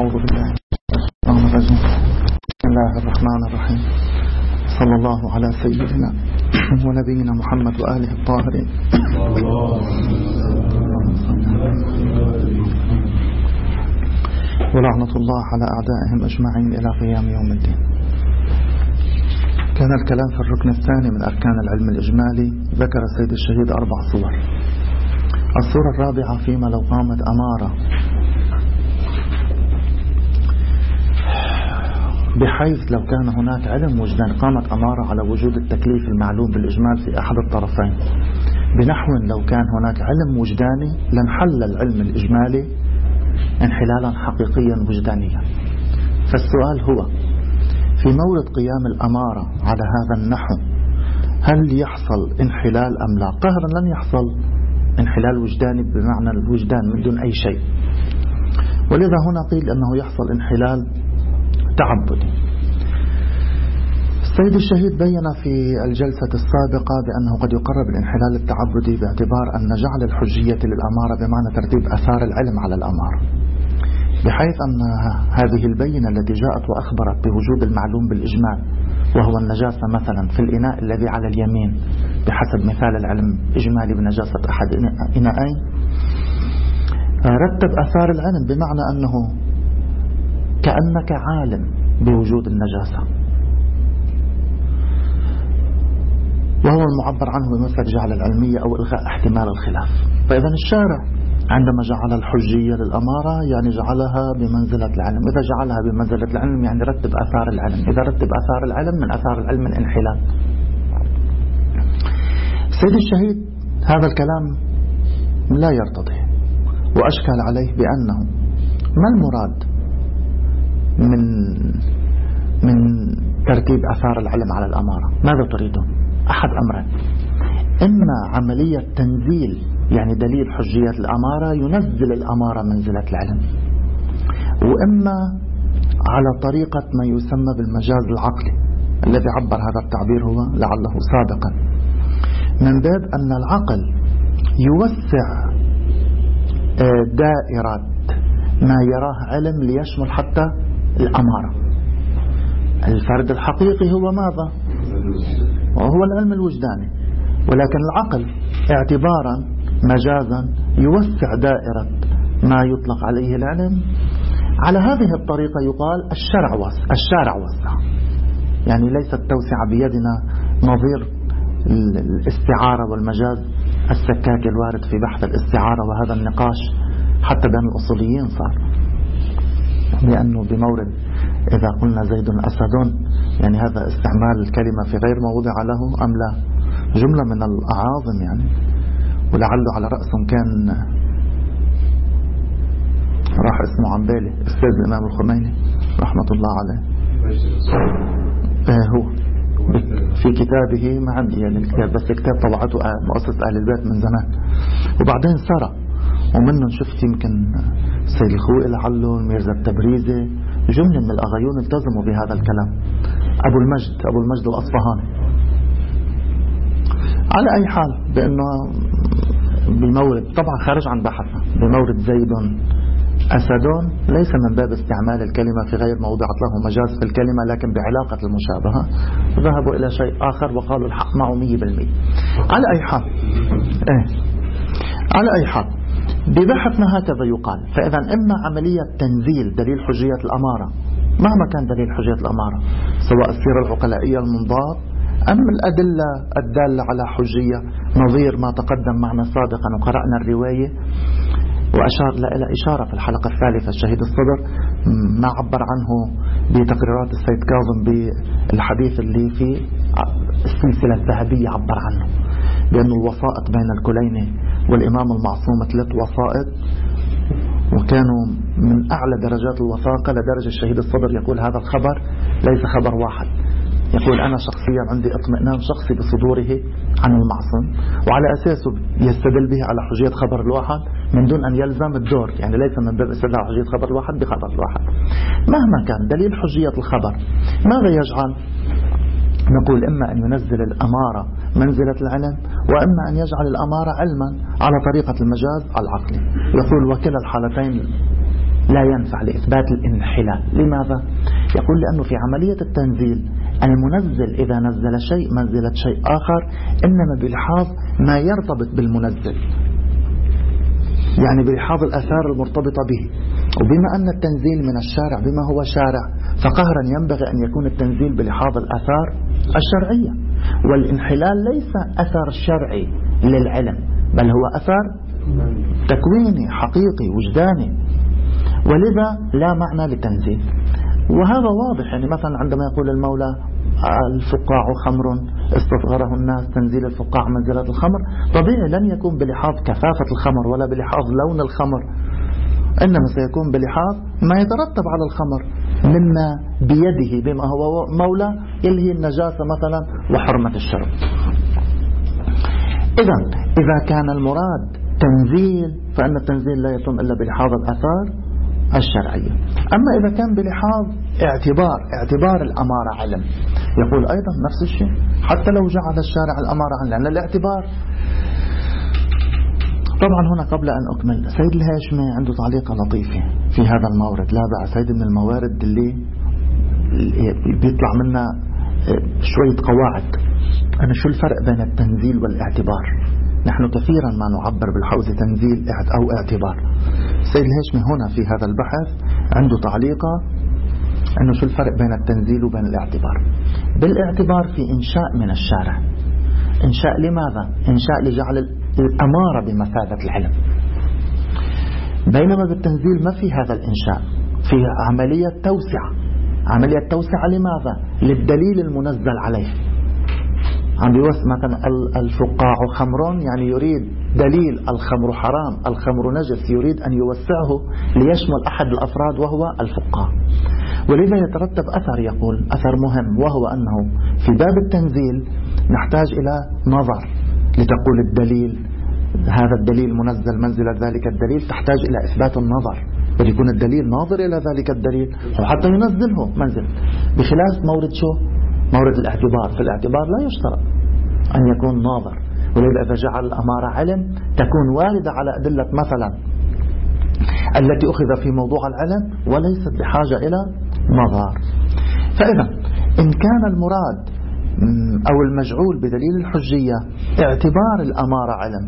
أعوذ بالله من الشيطان الرجيم. بسم الله الرحمن الرحيم. صلى الله على سيدنا ونبينا محمد وآله الطاهرين. ولعنة الله على أعدائهم أجمعين إلى قيام يوم الدين. كان الكلام في الركن الثاني من أركان العلم الإجمالي. ذكر السيد الشهيد 4 صور. الصورة الرابعة فيما لو قامت أمارة، بحيث لو كان هناك علم وجدان قامت أمارة على وجود التكليف المعلوم بالإجمال في أحد الطرفين، بنحو لو كان هناك علم وجداني لانحل العلم الإجمالي انحلالا حقيقيا وجدانيا. فالسؤال هو: في مورد قيام الأمارة على هذا النحو هل يحصل انحلال أم لا؟ قهرا لن يحصل انحلال وجداني بمعنى الوجدان من دون أي شيء، ولذا هنا قيل أنه يحصل انحلال تعبدي. السيد الشهيد بين في الجلسة السابقة بأنه قد يقرب الانحلال التعبدي باعتبار أن جعل الحجية للأمارة بمعنى ترتيب أثار العلم على الأمارة، بحيث أن هذه البينة التي جاءت وأخبرت بوجود المعلوم بالإجمال وهو النجاسة مثلا في الإناء الذي على اليمين بحسب مثال العلم إجمالي بنجاسة أحد إناءين، رتب أثار العلم بمعنى أنه كأنك عالم بوجود النجاسة، وهو المعبر عنه بمثل جعل العلمية أو إلغاء احتمال الخلاف. فإذا الشارع عندما جعل الحجية للأمارة يعني جعلها بمنزلة العلم. إذا جعلها بمنزلة العلم يعني رتب أثار العلم. إذا رتب أثار العلم من أثار العلم الانحلال. سيد الشهيد هذا الكلام لا يرتضي، وأشكل عليه بأنه ما المراد من ترتيب أثار العلم على الأمارة؟ ماذا تريدون؟ أحد أمرين: إما عملية تنزيل يعني دليل حجية الأمارة ينزل الأمارة منزلة العلم، وإما على طريقة ما يسمى بالمجاز العقلي الذي عبر هذا التعبير هو لعله سابقا من باب أن العقل يوسع دائرة ما يراه علم ليشمل حتى الأمارة. الفرد الحقيقي هو ماذا؟ وهو العلم الوجداني، ولكن العقل اعتبارا مجازا يوسع دائرة ما يطلق عليه العلم. على هذه الطريقة يقال الشارع وسع، يعني ليست توسعة بيدنا نظير الاستعارة والمجاز السكاك الوارد في بحث الاستعارة، وهذا النقاش حتى بين الأصوليين صار، لأنه بمورد إذا قلنا زيد أسد يعني هذا استعمال الكلمة في غير موضع له أم لا، جملة من الأعاظم يعني. ولعله على رأسهم كان راح اسمه عن بالي أستاذ الإمام الخميني رحمة الله عليه، هو في كتابه ما عندي يعني الكتاب، بس كتاب طبعته مؤسسة أهل البيت من زمان، وبعدين سرى ومنهم شفت يمكن السيد الخوئي لعله الميرزا التبريزي، جملة من الأغيون التزموا بهذا الكلام، أبو المجد الأصفهاني. على أي حال بأنه بالمورد طبعا خارج عن بحثنا، بمورد زيد أسدون ليس من باب استعمال الكلمة في غير موضع له مجاز في الكلمة، لكن بعلاقة المشابهة ذهبوا إلى شيء آخر وقالوا الحق معه 100%. على أي حال ببحثنا هكذا يقال. فإذا إما عملية تنزيل دليل حجية الأمارة مهما كان دليل حجية الأمارة، سواء السيرة العقلائية المنضبط أم الأدلة الدالة على حجية نظير ما تقدم معنا سابقا وقرأنا الرواية وأشار إلى إشارة في الحلقة الثالثة الشهيد الصدر ما عبر عنه بتقريرات السيد كاظم بالحديث اللي في السلسلة الذهبية، عبر عنه بأن الوسائط بين الكليني والإمام المعصوم 3 وسائط، وكانوا من أعلى درجات الوثاقة لدرجة الشهيد الصدر يقول هذا الخبر ليس خبر واحد، يقول أنا شخصيا عندي اطمئنان شخصي بصدوره عن المعصوم، وعلى أساسه يستدل به على حجية خبر الواحد من دون أن يلزم الدور، يعني ليس من باب استدلال حجية خبر الواحد بخبر الواحد. مهما كان دليل حجية الخبر ماذا يجعل؟ نقول إما أن ينزل الأمارة منزلة العلم، وإما أن يجعل الأمارة علما على طريقة المجاز العقلي. يقول وكلا الحالتين لا ينفع لإثبات الانحلال. لماذا؟ يقول لأنه في عملية التنزيل المنزل إذا نزل شيء منزلة شيء آخر إنما بلحاظ ما يرتبط بالمنزل، يعني بلحاظ الآثار المرتبطة به. وبما أن التنزيل من الشارع بما هو شارع، فقهرا ينبغي أن يكون التنزيل بلحاظ الآثار الشرعية. والانحلال ليس أثر شرعي للعلم، بل هو أثر تكويني حقيقي وجداني، ولذا لا معنى للتنزيل. وهذا واضح، يعني مثلا عندما يقول المولى الفقاع خمر استصغره الناس، تنزيل الفقاع منزلة الخمر، طبيعي لن يكون بلحاظ كثافة الخمر ولا بلحاظ لون الخمر، إنما سيكون بلحاظ ما يترتب على الخمر مما بيده بما هو مولى، اللي هي النجاسة مثلا وحرمة الشرب. إذا كان المراد تنزيل فإن التنزيل لا يتم إلا بلحاظ الآثار الشرعية. أما إذا كان بلحاظ اعتبار الأمارة علم، يقول أيضا نفس الشيء حتى لو جعل الشارع الأمارة علم، لأن الاعتبار. طبعا هنا قبل أن أكمل، سيد الهاشمي عنده تعليقة لطيفة في هذا المورد، لا بأس، سيد من الموارد اللي بيطلع منها شوية قواعد. أنا شو الفرق بين التنزيل والاعتبار؟ نحن كثيرا ما نعبر بالحوزة تنزيل أو اعتبار. سيد الهاشمي هنا في هذا البحث عنده تعليقة أنه شو الفرق بين التنزيل وبين الاعتبار. بالاعتبار في إنشاء من الشارع، إنشاء لماذا؟ إنشاء لجعل الأمارة بمثابة العلم، بينما بالتنزيل ما في هذا الإنشاء، في عملية توسعة. عملية توسعة لماذا؟ للدليل المنزل عليه. عم بيوسع مثلا الفقاع خمر، يعني يريد دليل الخمر حرام، الخمر نجس، يريد أن يوسعه ليشمل أحد الأفراد وهو الفقاع. ولذا يترتب أثر، يقول أثر مهم، وهو أنه في باب التنزيل نحتاج إلى نظر لتقول الدليل، هذا الدليل منزل منزلة ذلك الدليل، تحتاج إلى إثبات النظر، وليكون الدليل ناظر إلى ذلك الدليل وحتى ينزله منزل، بخلاف مورد شو؟ مورد الاعتبار. في الاعتبار لا يشترط أن يكون ناظر، ولذا إذا جعل الأمارة علم تكون واردة على أدلة مثلا التي أخذ في موضوع العلم وليست بحاجة إلى نظر. فإذا إن كان المراد أو المجعول بدليل الحجية اعتبار الأمارة علم،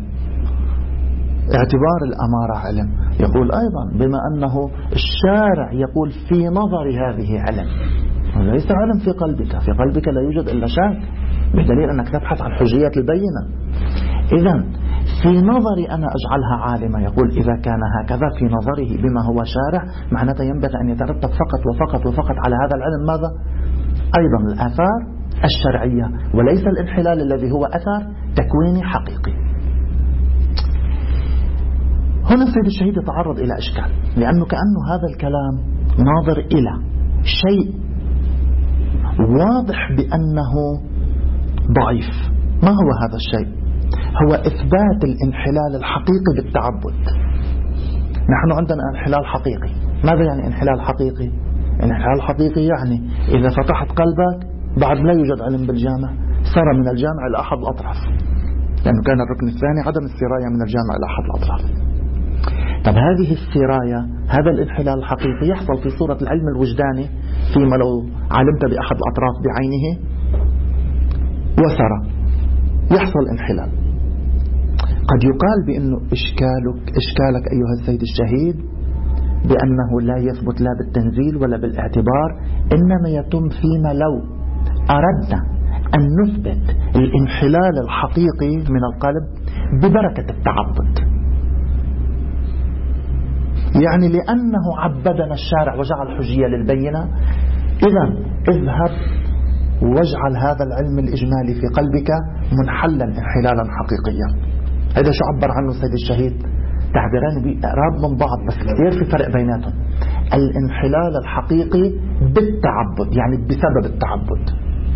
اعتبار الأمارة علم، يقول أيضا بما أنه الشارع يقول في نظر هذه علم، ليس علم في قلبك، في قلبك لا يوجد إلا شك، بدليل أنك تبحث عن حجية البينة. إذن في نظري أنا أجعلها عالمة، يقول إذا كان هكذا في نظره بما هو شارع، معناته ينبغي أن يترتب فقط وفقط وفقط على هذا العلم ماذا؟ أيضا الآثار الشرعية، وليس الانحلال الذي هو أثر تكويني حقيقي. هنا السيد الشهيد يتعرض إلى إشكال، لأنه كأنه هذا الكلام ناظر إلى شيء واضح بأنه ضعيف. ما هو هذا الشيء؟ هو إثبات الانحلال الحقيقي بالتعبد. نحن عندنا انحلال حقيقي. ماذا يعني انحلال حقيقي؟ انحلال حقيقي يعني إذا فتحت قلبك بعد لا يوجد علم بالجامع، سار من الجامع إلى أحد الأطراف، لأنه كان الركن الثاني عدم السراية من الجامع إلى أحد الأطراف. طب هذه السراية، هذا الانحلال الحقيقي يحصل في صورة العلم الوجداني، فيما لو علمت بأحد الأطراف بعينه وسرى يحصل انحلال. قد يقال بأنه إشكالك أيها السيد الشهيد بأنه لا يثبت لا بالتنزيل ولا بالاعتبار، إنما يتم فيما لو أردنا أن نثبت الانحلال الحقيقي من القلب ببركة التعبد، يعني لأنه عبدنا الشارع وجعل حجية للبينة. إذن اذهب واجعل هذا العلم الإجمالي في قلبك منحلا انحلالا حقيقيا. هذا شو عبر عنه السيد الشهيد؟ تعبيران بإقراب من بعض بس كثير في فرق بيناتهم. الانحلال الحقيقي بالتعبد، يعني بسبب التعبد.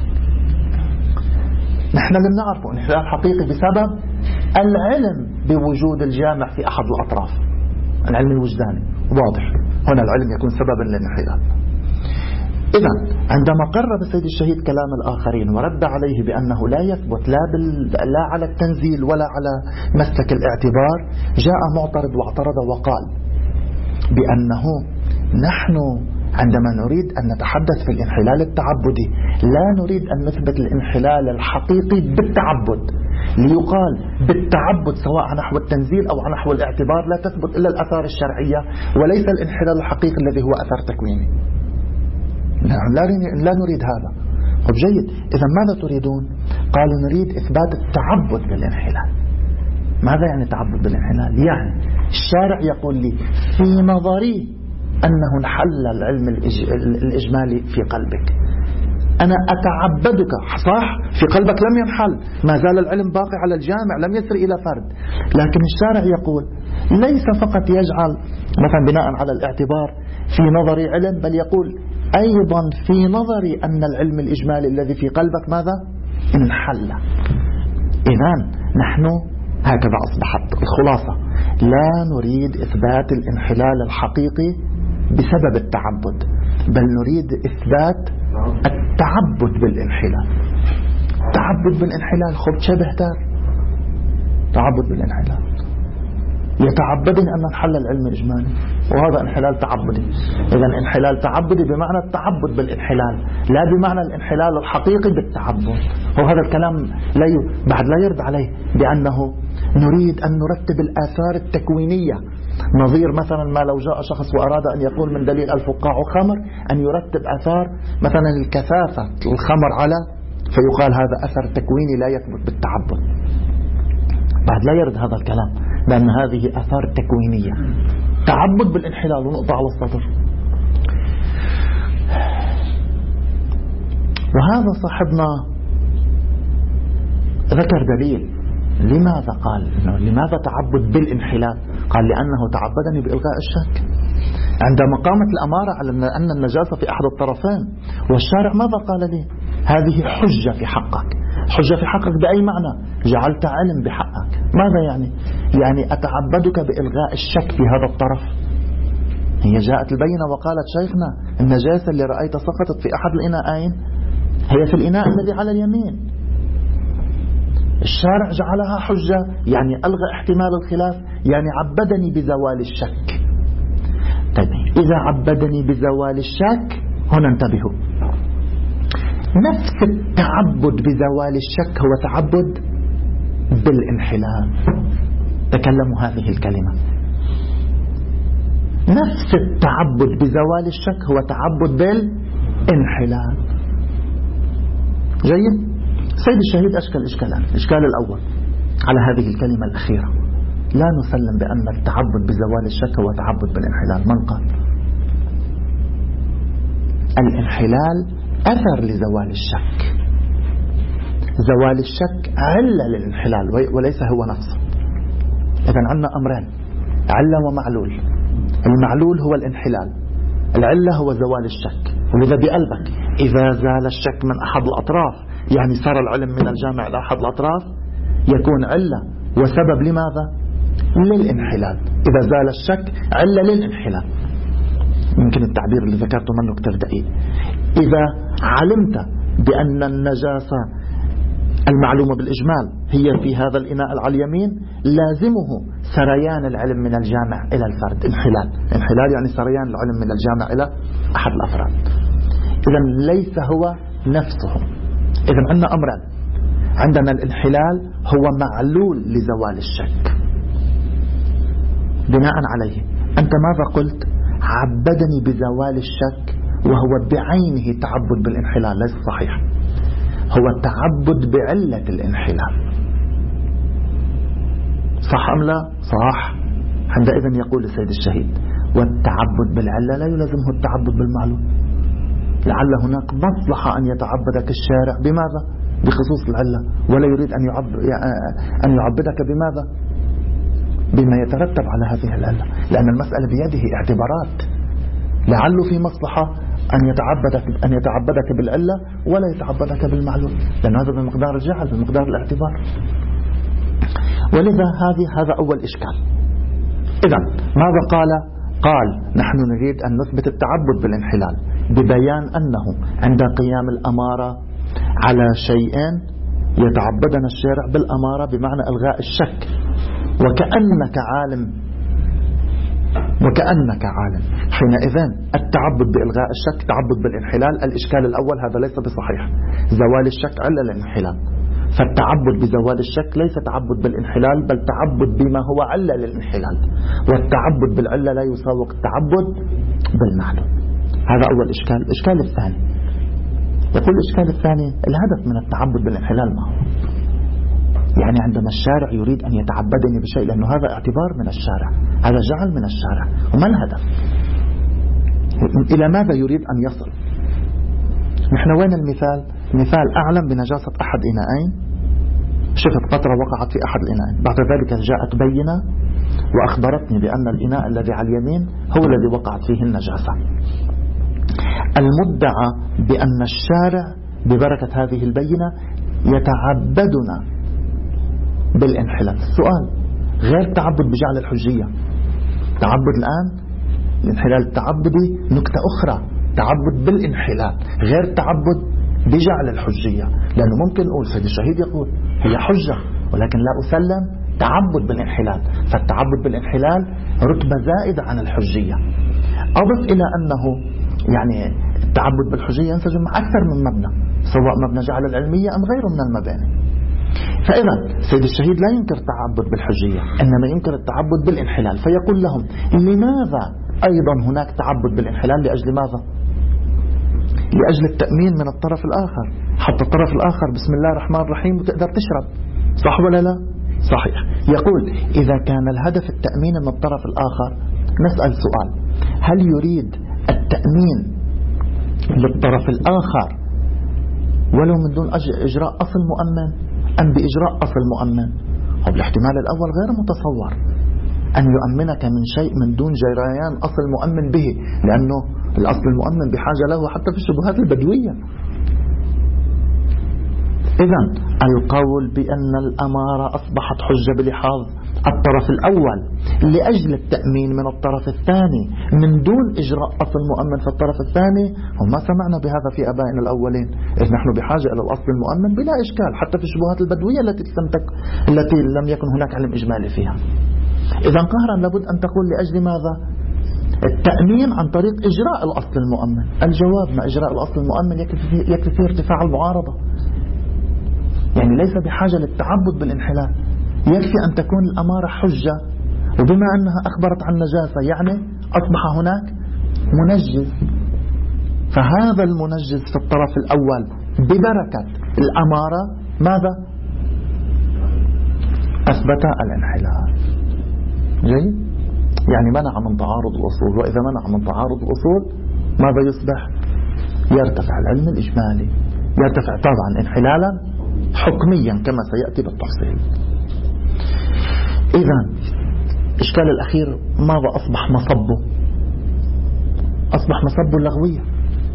نحن لم نعرفه انحلال حقيقي بسبب العلم بوجود الجامع في أحد الأطراف، العلم الوجداني واضح، هنا العلم يكون سببا للانحلال. إذن عندما قرب السيد الشهيد كلام الآخرين ورد عليه بأنه لا يثبت لا على التنزيل ولا على مسلك الاعتبار، جاء معترض واعترض وقال بأنه نحن عندما نريد أن نتحدث في الانحلال التعبدي لا نريد أن نثبت الانحلال الحقيقي بالتعبد، ليقال بالتعبد سواء نحو التنزيل أو نحو الاعتبار لا تثبت إلا الآثار الشرعية وليس الانحلال الحقيقي الذي هو أثر تكويني. لا نريد هذا. طيب جيد، إذا ماذا تريدون؟ قالوا نريد إثبات التعبد بالانحلال. ماذا يعني تعبد بالانحلال؟ يعني الشارع يقول لي في نظري أنه انحل العلم الإجمالي في قلبك، أنا أتعبدك، صح في قلبك لم ينحل، ما زال العلم باقي على الجامع لم يسر إلى فرد، لكن الشارع يقول ليس فقط يجعل مثلا بناء على الاعتبار في نظري علم، بل يقول أيضا في نظري أن العلم الإجمالي الذي في قلبك ماذا؟ انحل. إذن نحن هكذا أصبحت الخلاصة، لا نريد إثبات الانحلال الحقيقي بسبب التعبد، بل نريد إثبات التعبد بالانحلال. تعبد بالانحلال خب شبه تار تعبد بالانحلال، يتعبدني أن نحل العلم الإجمالي وهذا انحلال تعبدي. إذا انحلال تعبدي بمعنى التعبد بالانحلال لا بمعنى الانحلال الحقيقي بالتعبد. وهذا الكلام بعد لا يرد عليه، بأنه نريد أن نرتب الآثار التكوينية، نظير مثلا ما لو جاء شخص وأراد أن يقول من دليل الفقاع خمر أن يرتب آثار مثلا الكثافة الخمر على، فيقال هذا أثر تكويني لا يثبت بالتعبد. بعد لا يرد هذا الكلام، لأن هذه آثار تكوينية. تعبد بالانحلال ونقطة على السطر. وهذا صاحبنا ذكر دليل لماذا قال لماذا تعبد بالانحلال؟ قال لأنه تعبدني بإلغاء الشك. عندما قامت الأمارة على أن النجاسة في أحد الطرفين، والشارع ماذا قال لي؟ هذه حجة في حقك. حجة في حقك بأي معنى؟ جعلت علم بحقك. ماذا يعني؟ يعني أتعبدك بإلغاء الشك في هذا الطرف. هي جاءت البينة وقالت شيخنا النجاسة اللي رأيت سقطت في أحد الإناءين هي في الإناء الذي على اليمين. الشارع جعلها حجة، يعني ألغى احتمال الخلاف، يعني عبدني بزوال الشك. طيب إذا عبدني بزوال الشك، هنا انتبهوا، نفس التعبد بزوال الشك هو تعبد بالانحلال. تكلموا هذه الكلمة. نفس التعبد بزوال الشك هو تعبد بالانحلال. جيد؟ سيد الشهيد أشكل إشكالان. الإشكال الأول على هذه الكلمة الأخيرة، لا نسلم بأن التعبد بزوال الشك هو تعبد بالانحلال. من قال؟ الانحلال أثر لزوال الشك. زوال الشك علة للانحلال وليس هو نفسه. إذن عندنا أمرين، علة ومعلول. المعلول هو الانحلال، العلة هو زوال الشك. ولذا بقلبك إذا زال الشك من أحد الأطراف، يعني صار العلم من الجامع إلى أحد الأطراف، يكون علة وسبب لماذا؟ للانحلال. إذا زال الشك علة للانحلال. يمكن التعبير اللي ذكرته منه كتير دقيق. إذا علمت بأن النجاسة المعلومة بالإجمال هي في هذا الإناء على اليمين، لازمه سريان العلم من الجامع إلى الفرد. انحلال يعني سريان العلم من الجامع إلى أحد الأفراد. إذن ليس هو نفسه. إذن عندنا أمران، عندنا الانحلال هو معلول لزوال الشك. بناء عليه أنت ماذا قلت؟ عبدني بزوال الشك، وهو بعينه تعبد بالانحلال. ليس صحيح، هو تعبد بعلة الانحلال. صح أم لا؟ صح. عندئذ يقول السيد الشهيد والتعبد بالعلة لا يلزمه التعبد بالمعلوم. لعل هناك مصلحة أن يتعبدك الشارع بماذا؟ بخصوص العلة، ولا يريد أن يعبدك بماذا؟ بما يترتب على هذه العلة، لأن المسألة بيده اعتبارات. لعله في مصلحة أن يتعبدك بالعلة ولا يتعبدك بالمعلوم، لأن هذا بمقدار الجهل، بمقدار الاعتبار. ولذا هذا أول إشكال. إذا ماذا قال؟ قال نحن نريد أن نثبت التعبد بالانحلال ببيان أنه عند قيام الأمارة على شيء يتعبدنا الشارع بالأمارة بمعنى إلغاء الشك، وكأنك عالم وكأنك عالم. حينئذ التعبد بإلغاء الشك تعبد بالانحلال. الإشكال الأول هذا ليس بصحيح. زوال الشك علة للانحلال، فالتعبد بزوال الشك ليس تعبد بالانحلال بل تعبد بما هو علة للانحلال، والتعبد بالعلة لا يساوي التعبد بالمعلوم. هذا أول إشكال. الإشكال الثاني، يقول الإشكال الثاني الهدف من التعبد بالانحلال ما هو؟ يعني عندما الشارع يريد أن يتعبدني بشيء، لأنه هذا اعتبار من الشارع، هذا جعل من الشارع، وما الهدف؟ إلى ماذا يريد أن يصل؟ نحن وين المثال؟ مثال أعلم بنجاسة أحد إناءين، شفت قطرة وقعت في أحد الإناءين، بعد ذلك جاءت بينة وأخبرتني بأن الإناء الذي على اليمين هو الذي وقعت فيه النجاسة. المدعى بأن الشارع ببركة هذه البينة يتعبدنا بالانحلال. السؤال غير تعبد بجعل الحجية، تعبد الآن الانحلال التعبدي نكتة أخرى، تعبد بالانحلال غير تعبد بجعل الحجية. لأنه ممكن نقول سيد الشهيد يقول هي حجة ولكن لا أسلم تعبد بالانحلال، فالتعبد بالانحلال رتبة زائدة عن الحجية. أضف إلى أنه يعني التعبد بالحجية ينسجم مع أكثر من مبنى، سواء مبنى جعل العلمية أم غيره من المباني. فإذا سيد الشهيد لا ينكر التعبد بالحجية، إنما ينكر التعبد بالانحلال. فيقول لهم لماذا أيضا هناك تعبد بالانحلال؟ لأجل ماذا؟ لأجل التأمين من الطرف الآخر، حتى الطرف الآخر بسم الله الرحمن الرحيم وتقدر تشرب، صح ولا لا؟ صحيح. يقول إذا كان الهدف التأمين من الطرف الآخر، نسأل سؤال، هل يريد التأمين للطرف الآخر ولو من دون إجراء أصل مؤمن أم بإجراء أصل مؤمن؟ الاحتمال الأول غير متصور، أن يؤمنك من شيء من دون جريان أصل مؤمن به، لأنه الأصل المؤمن بحاجة له حتى في الشبهات البدوية. إذن القول بأن الأمارة أصبحت حجة بلحاظ الطرف الأول لأجل التأمين من الطرف الثاني من دون إجراء أصل مؤمن في الطرف الثاني، وما سمعنا بهذا في آبائنا الأولين، إذ نحن بحاجة إلى الأصل المؤمن بلا إشكال حتى في الشبهات البدوية التي لم يكن هناك علم إجمالي فيها. إذن قهرا لابد أن تقول لأجل ماذا؟ التأمين عن طريق إجراء الأصل المؤمن. الجواب مع إجراء الأصل المؤمن يكفي فيه ارتفاع المعارضة، يعني ليس بحاجة للتعبد بالانحلال، يكفي أن تكون الأمارة حجة، وبما أنها أخبرت عن نجاسة يعني أصبح هناك منجز، فهذا المنجز في الطرف الأول ببركة الأمارة ماذا؟ أثبت الانحلال. جيد؟ يعني منع من تعارض الأصول، وإذا منع من تعارض الأصول ماذا يصبح؟ يرتفع العلم الإجمالي، يرتفع طبعا انحلالا حكميا كما سيأتي بالتفصيل. إذن الإشكال الأخير ماذا أصبح مصبه؟ أصبح مصبه اللغوية.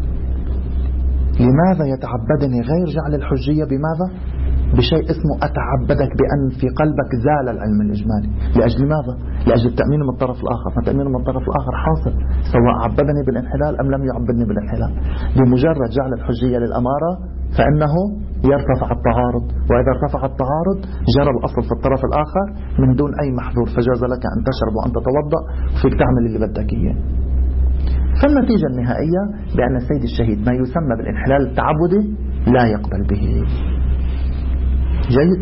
لماذا يتعبدني غير جعل الحجية بماذا؟ بشيء اسمه أتعبدك بأن في قلبك زال العلم الإجمالي. لأجل ماذا؟ لأجل التأمين من الطرف الآخر، فالتأمين من الطرف الآخر حاصل سواء عبدني بالانحلال أم لم يعبدني بالانحلال. بمجرد جعل الحجية للأمارة فإنه يرتفع التعارض، وإذا ارتفع التعارض جرى الأصل في الطرف الآخر من دون أي محذور، فجاز لك أن تشرب وأن تتوضأ وفيك تعمل اللي بدك إياه. فالنتيجة النهائية بأن السيد الشهيد ما يسمى بالانحلال التعبدي لا يقبل به. جيد؟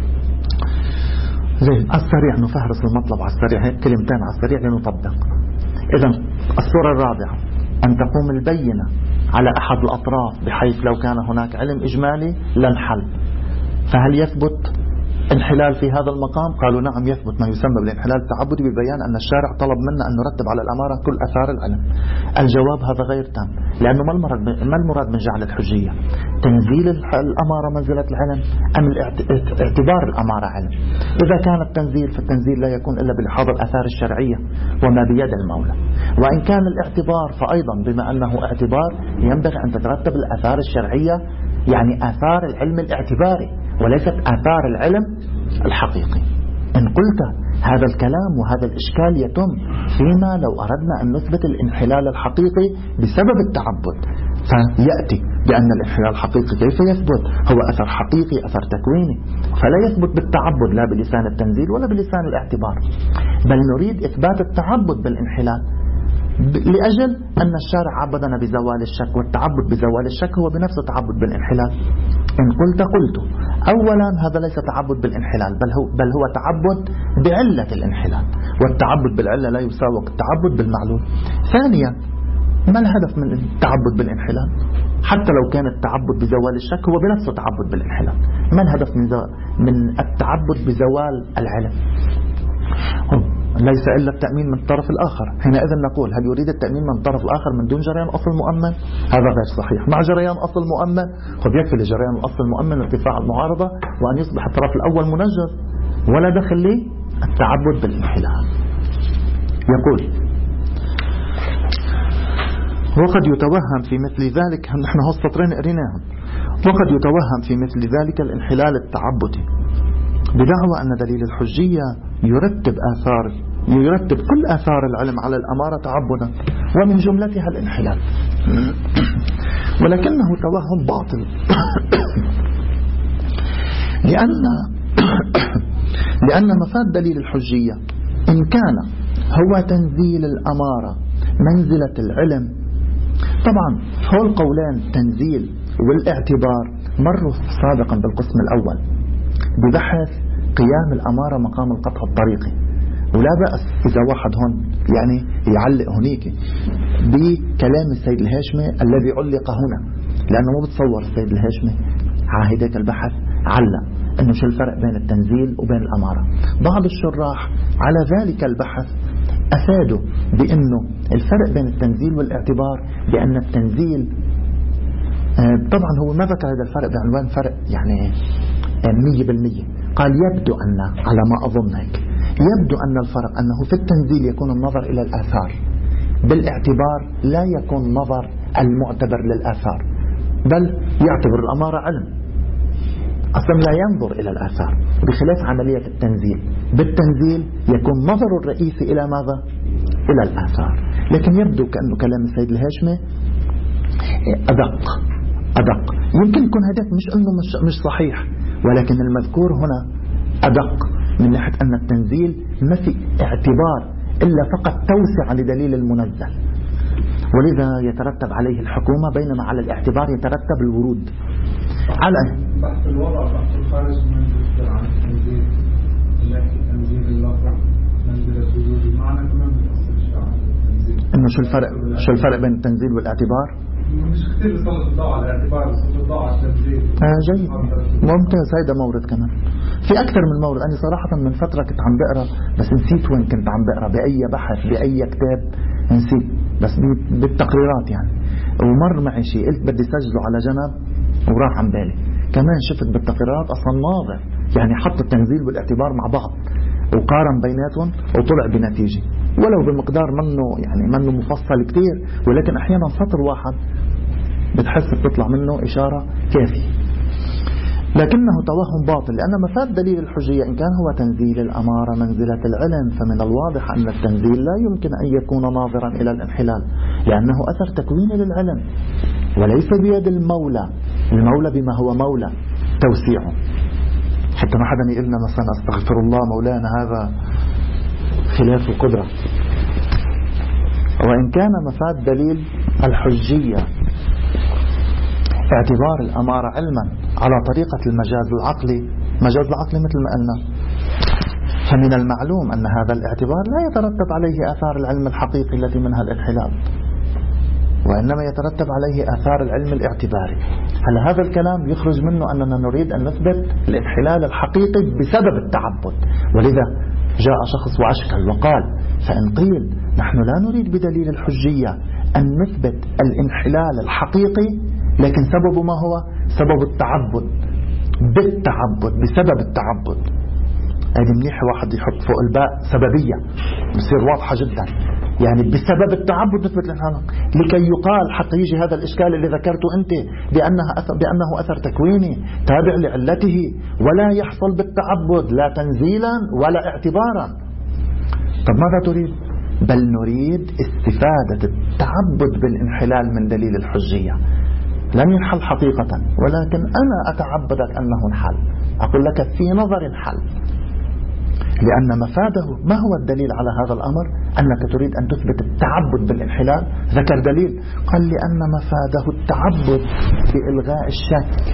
زين. السريع نفهرس المطلب على السريع، كلمتين على السريع لنطبق. إذن الصورة الرابعة أن تقوم البينة على أحد الأطراف بحيث لو كان هناك علم إجمالي لانحل. فهل يثبت انحلال في هذا المقام؟ قالوا نعم يثبت ما يسمى بالانحلال التعبدي ببيان أن الشارع طلب منا أن نرتب على الأمارة كل أثار العلم. الجواب هذا غير تام، لأنه ما المراد من جعل الحجية؟ تنزيل الأمارة منزلة العلم أم اعتبار الأمارة علم؟ إذا كان التنزيل فالتنزيل لا يكون إلا بلحاظ الأثار الشرعية وما بيد المولى، وإن كان الاعتبار فأيضا بما أنه اعتبار ينبغي أن تترتب الأثار الشرعية، يعني آثار العلم الاعتباري وليست آثار العلم الحقيقي. إن قلت هذا الكلام وهذا الإشكال يتم فيما لو أردنا أن نثبت الانحلال الحقيقي بسبب التعبد، فيأتي بأن الانحلال الحقيقي كيف يثبت؟ هو أثر حقيقي، أثر تكويني، فلا يثبت بالتعبد لا بلسان التنزيل ولا بلسان الاعتبار، بل نريد إثبات التعبد بالانحلال لأجل أن الشارع عبدنا بزوال الشك، والتعبد بزوال الشك هو بنفسه تعبد بالانحلال. إن قلت أولا هذا ليس تعبد بالانحلال، بل هو تعبد بعلة الانحلال، والتعبد بالعلة لا يساوي التعبد بالمعلول. ثانيا، ما الهدف من التعبد بالانحلال؟ حتى لو كان التعبد بزوال الشك هو بنفسه تعبد بالانحلال. ما الهدف من التعبد بزوال العلم؟ ليس إلا التأمين من الطرف الآخر. حينئذ نقول هل يريد التأمين من الطرف الآخر من دون جريان أصل مؤمن؟ هذا غير صحيح. مع جريان أصل مؤمن يكفي لجريان الأصل المؤمن ارتفاع المعارضة وأن يصبح الطرف الأول منجز، ولا دخل لي التعبد بالانحلال. يقول وقد يتوهم في مثل ذلك، نحن هالسطرين قريناهم، وقد يتوهم في مثل ذلك الانحلال التعبدي بدعوى أن دليل الحجية يرتب كل آثار العلم على الأمارة تعبدا ومن جملتها الانحلال، ولكنه توهم باطل لأن مفاد دليل الحجية إن كان هو تنزيل الأمارة منزلة العلم. طبعا هو القولان تنزيل والاعتبار مروا سابقا بالقسم الأول ببحث قيام الأمارة مقام القطع الطريقي، ولا بأس إذا واحد هون يعني يعلق هنيك بكلام السيد الهاشمي الذي علق هنا، لأنه ما بتصور السيد الهاشمي عاهدة البحث علق أنه شو الفرق بين التنزيل وبين الأمارة. بعض الشراح على ذلك البحث أفادوا بأنه الفرق بين التنزيل والاعتبار بأن التنزيل طبعا هو ما ذكر هذا الفرق بعنوان فرق يعني 100%، قال يبدو أن على ما أظن هيك يبدو أن الفرق أنه في التنزيل يكون النظر إلى الآثار، بالاعتبار لا يكون نظر المعتبر للآثار، بل يعتبر الأمارة علم أصلا لا ينظر إلى الآثار، بخلاف عملية التنزيل. بالتنزيل يكون نظر الرئيسي إلى ماذا؟ إلى الآثار. لكن يبدو كأنه كلام السيد الهاشمي أدق. يمكن يكون هدف مش أنه مش صحيح، ولكن المذكور هنا أدق من ناحية أن التنزيل ما في اعتبار إلا فقط توسع لدليل المنزل، ولذا يترتب عليه الحكومة، بينما على الاعتبار يترتب الورود. على بحث الوضع بحث الخارج من عن التنزيل، تنزيل اللفظ منزل الوجود، المعنى كمان بتأثر الشعر التنزيل. إنه شو الفرق بين التنزيل والاعتبار؟ مش كثير بيسلط الضوء على الاعتبار، بيسلط الضوء على التنزيل. جيد، ممتاز. هيدا مورد كمان في أكثر من مورد. أنا صراحة من فترة كنت عم بقرأ بس نسيت وين كنت عم بقرأ، بأي بحث بأي كتاب نسيت، بس بالتقريرات يعني. ومر معي شيء قلت بدي سجله على جنب وراح عن بالي. كمان شفت بالتقريرات أصلا ناظر يعني حط التنزيل والاعتبار مع بعض وقارن بيناتهم وطلع بنتيجة، ولو بمقدار منه مفصل كتير، ولكن أحيانا سطر واحد بتحس بتطلع منه إشارة كافية. لكنه توهم باطل، لأن مفاد دليل الحجية إن كان هو تنزيل الأمارة منزلة العلم، فمن الواضح أن التنزيل لا يمكن أن يكون ناظرا إلى الانحلال، لأنه أثر تكويني للعلم وليس بيد المولى بما هو مولى توسيعه. حتى ما حدا يقولنا مثلا استغفر الله مولانا، هذا خلاف القدرة. وإن كان مفاد دليل الحجية اعتبار الأمارة علما على طريقة المجاز العقلي مثل ما قلنا، فمن المعلوم أن هذا الاعتبار لا يترتب عليه آثار العلم الحقيقي التي منها الانحلال، وإنما يترتب عليه آثار العلم الاعتباري. هل هذا الكلام يخرج منه أننا نريد أن نثبت الانحلال الحقيقي بسبب التعبد؟ ولذا جاء شخص وأشكل وقال فإن قيل نحن لا نريد بدليل الحجية أن نثبت الانحلال الحقيقي، لكن سبب ما هو؟ سبب التعبد بسبب التعبد. هذه منيح واحد يحط فوق الباء سببية بصير واضحة جدا، يعني بسبب التعبد نثبت الانحلال، لكي يقال حتى يجي هذا الإشكال اللي ذكرته أنت بأنه أثر تكويني تابع لعلته، ولا يحصل بالتعبد لا تنزيلا ولا اعتبارا. طب ماذا تريد؟ بل نريد استفادة التعبد بالانحلال من دليل الحجية. لم ينحل حقيقة، ولكن أنا أتعبدك أنه انحل، أقول لك في نظر انحل، لأن مفاده ما هو الدليل على هذا الأمر؟ أنك تريد أن تثبت التعبد بالانحلال. ذكر دليل، قال لأن مفاده التعبد بإلغاء الشك.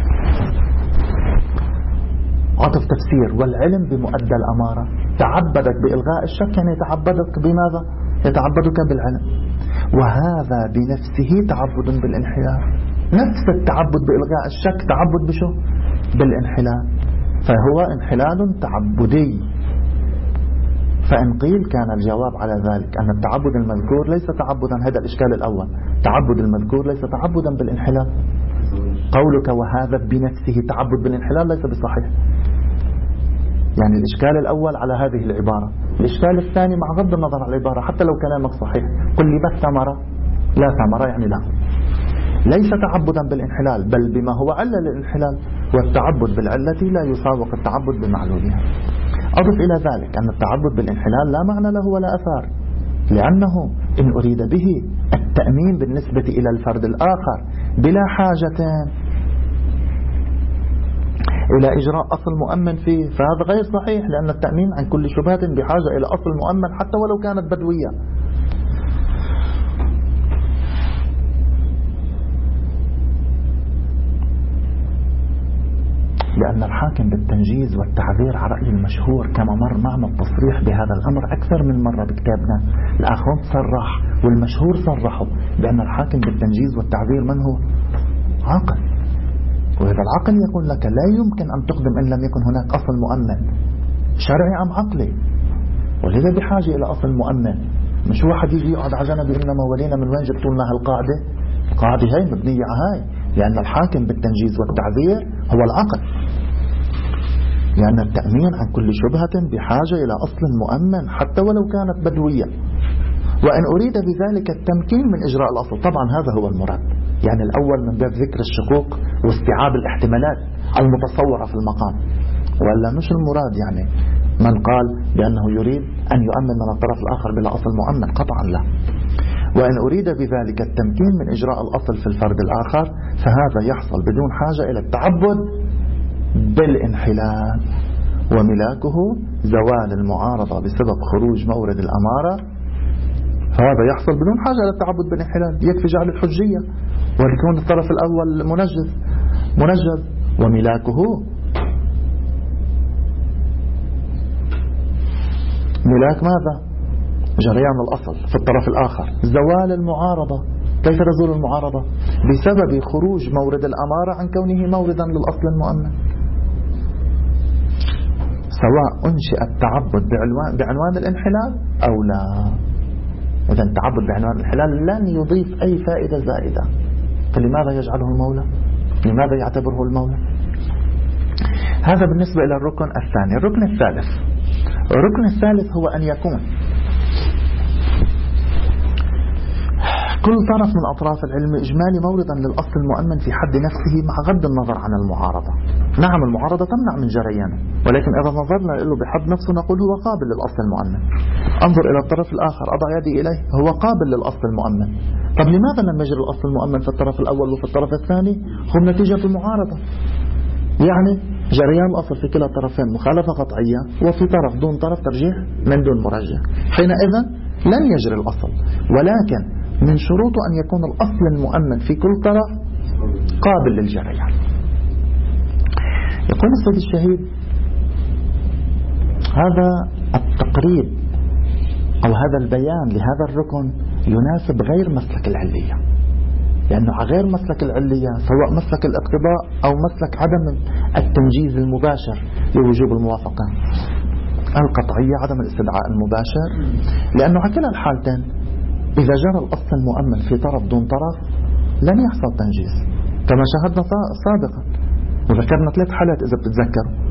عطف تفسير، والعلم بمؤدى الأمارة. تعبدك بإلغاء الشك يعني يتعبدك بماذا؟ يتعبدك بالعلم، وهذا بنفسه تعبد بالانحلال. نفس التعبد بإلغاء الشك تعبد بشو؟ بالانحلال، فهو انحلال تعبدي. فإن قيل كان الجواب على ذلك أن التعبد المذكور ليس تعبدا، هذا الإشكال الأول، تعبد المذكور ليس تعبدا بالانحلال. قولك وهذا بنفسه تعبد بالانحلال ليس بصحيح. يعني الإشكال الأول على هذه العبارة. الإشكال الثاني مع غض النظر عن العبارة، حتى لو كلامك صحيح، قل لي ما الثمرة؟ لا ثمرة يعني لا، ليس تعبدا بالانحلال، بل بما هو علة للانحلال، والتعبد بالعلة لا يساوق التعبد بمعلولها. أضف إلى ذلك أن التعبد بالانحلال لا معنى له ولا أثار، لأنه إن أريد به التأمين بالنسبة إلى الفرد الآخر بلا حاجة إلى إجراء أصل مؤمن فيه، فهذا غير صحيح، لأن التأمين عن كل شبهة بحاجة إلى أصل مؤمن حتى ولو كانت بدوية. لأن الحاكم بالتنجيز والتعذير على رأي المشهور، كما مر معنا التصريح بهذا الأمر أكثر من مرة بكتابنا، الآخرون صرح والمشهور صرحوا بأن الحاكم بالتنجيز والتعذير من هو؟ عاقل. وهذا العقل يقول لك لا يمكن أن تقدم إن لم يكن هناك أصل مؤمن شرعي أم عقلي، ولذا بحاجة إلى أصل مؤمن. مش واحد يجي يقعد على جنب يقول لنا مولينا من وين جبتوا لنا هالقاعدة؟ القاعدة هاي مبنية على هاي، لأن الحاكم بالتنجيز والتعذير هو العقل، لأن التأمين عن كل شبهة بحاجة إلى أصل مؤمن حتى ولو كانت بدوية. وإن أريد بذلك التمكين من إجراء الأصل، طبعا هذا هو المراد، يعني الأول من باب ذكر الشكوك واستيعاب الاحتمالات المتصورة في المقام، ولا مش المراد يعني من قال بأنه يريد أن يؤمن من الطرف الآخر بلا أصل مؤمن، قطعا لا. وإن أريد بذلك التمكين من إجراء الأصل في الفرد الآخر، فهذا يحصل بدون حاجة إلى التعبد بالانحلال، وملاكه زوال المعارضة بسبب خروج مورد الأمارة، فهذا يحصل بدون حاجة إلى التعبد بالانحلال. يكفي جعل الحجية ويكون الطرف الأول منجز، وملاكه ملاك ماذا؟ جريان الأصل في الطرف الآخر. زوال المعارضة، كيف تزول المعارضة؟ بسبب خروج مورد الأمارة عن كونه موردا للأصل المؤمن، سواء أنشئ التعبد بعنوان الانحلال أو لا. إذا التعبد بعنوان الانحلال لن يضيف أي فائدة زائدة، فلماذا يجعله المولى؟ لماذا يعتبره المولى؟ هذا بالنسبة إلى الركن الثاني. الركن الثالث هو أن يكون كل طرف من أطراف العلم إجمالي موردا للأصل المؤمن في حد نفسه مع غض النظر عن المعارضة. نعم المعارضة تمنع من جريانه، ولكن إذا نظرنا له بحد نفسه نقول هو قابل للأصل المؤمن. انظر إلى الطرف الآخر، أضع يدي إليه، هو قابل للأصل المؤمن. طب لماذا لم يجري الأصل المؤمن في الطرف الأول وفي الطرف الثاني؟ هم نتيجة المعارضة، يعني جريان الأصل في كلا الطرفين مخالفة قطعية، وفي طرف دون طرف ترجيح من دون مرجح، حينئذ لن يجري الأصل. ولكن من شروطه أن يكون الأصل المؤمن في كل طرف قابل للجريان. يقول السيد الشهيد هذا التقريب أو هذا البيان لهذا الركن يناسب غير مسلك العلية، لأنه غير مسلك العلية سواء مسلك الاقتضاء أو مسلك عدم التنجيز المباشر لوجوب الموافقة القطعية، عدم الاستدعاء المباشر، لأنه على كلا الحالتين إذا جرى الأصل المؤمن في طرف دون طرف لن يحصل تنجيز، كما شاهدنا سابقا وذكرنا 3 حالات إذا بتتذكروا.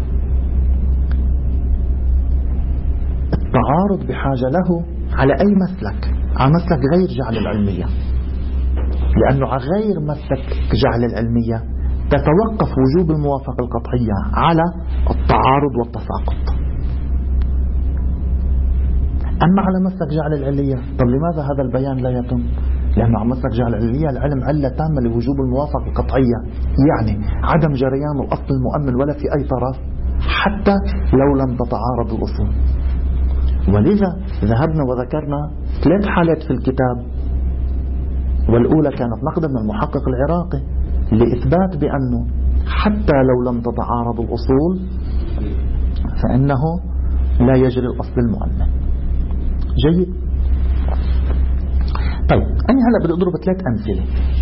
التعارض بحاجة له على أي مسلك، على مسلك غير جعل العلمية، لأنه على غير مسلك جعل العلمية تتوقف وجوب الموافقة القطعية على التعارض والتساقط. أما على مسلك جعل العلية، طب لماذا هذا البيان لا يتم؟ لأنه على مسلك جعل العلية العلم علة تامة لوجوب الموافقة القطعية، يعني عدم جريان الأصل المؤمن ولا في أي طرف حتى لو لم تتعارض الأصول. ولذا ذهبنا وذكرنا 3 حالات في الكتاب، والأولى كانت نقد من المحقق العراقي لإثبات بأنه حتى لو لم تتعارض الأصول فإنه لا يجري الأصل المؤمن. جيد. طيب أنا هلأ بدي أضرب 3 أمثلة.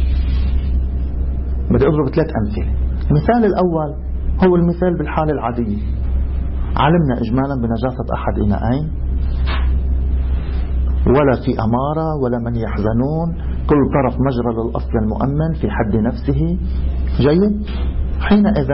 المثال الأول هو المثال بالحالة العادية. علمنا إجمالا بنجاسة أحد إناءين، ولا في أمارة ولا من يحزنون، كل طرف مجرى للأصل المؤمن في حد نفسه. جيد. حينئذ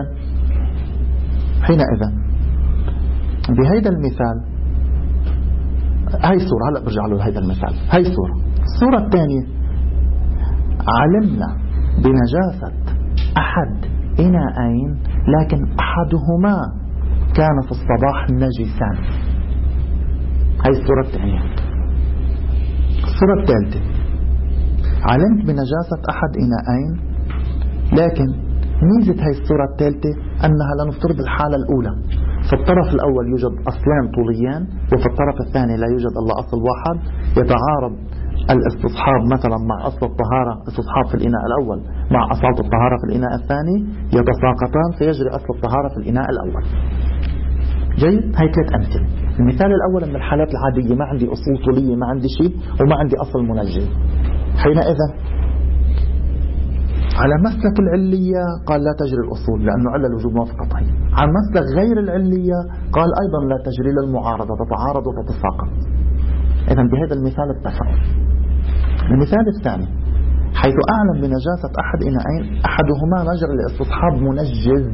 بهذا المثال، هاي الصورة، هلأ برجع له هذا المثال، هاي الصورة الثانية، علمنا بنجاسة أحد إناءين لكن أحدهما كان في الصباح نجسا. هاي الصورة الثانية. الصورة الثالثة، علمت بنجاسة أحد إناءين، لكن ميزة هاي الصورة الثالثة أنها لنفترض الحالة الأولى، في الطرف الأول يوجد أصلان طوليان، وفي الطرف الثاني لا يوجد إلا أصل واحد، يتعارض الاستصحاب مثلا مع أصل الطهارة، استصحاب في الإناء الأول مع أصالة الطهارة في الإناء الثاني، يتساقطان فيجري أصل الطهارة في الإناء الأول. جيد. هاي 3 أمثلة. المثال الأول من الحالات العادية، ما عندي أصول طولية، ما عندي شيء، وما عندي أصل منجز. حينئذ على مسلك العلية قال لا تجري الأصول لأنه علة الوجوب موافقة قطعية. على مسلك غير العلية قال أيضا لا تجري للمعارضة، تتعارض وتتساقط. إذن بهذا المثال اتفق. المثال الثاني، حيث أعلم بنجاسة أحد إناءين أحدهما مجرى لاستصحاب منجز.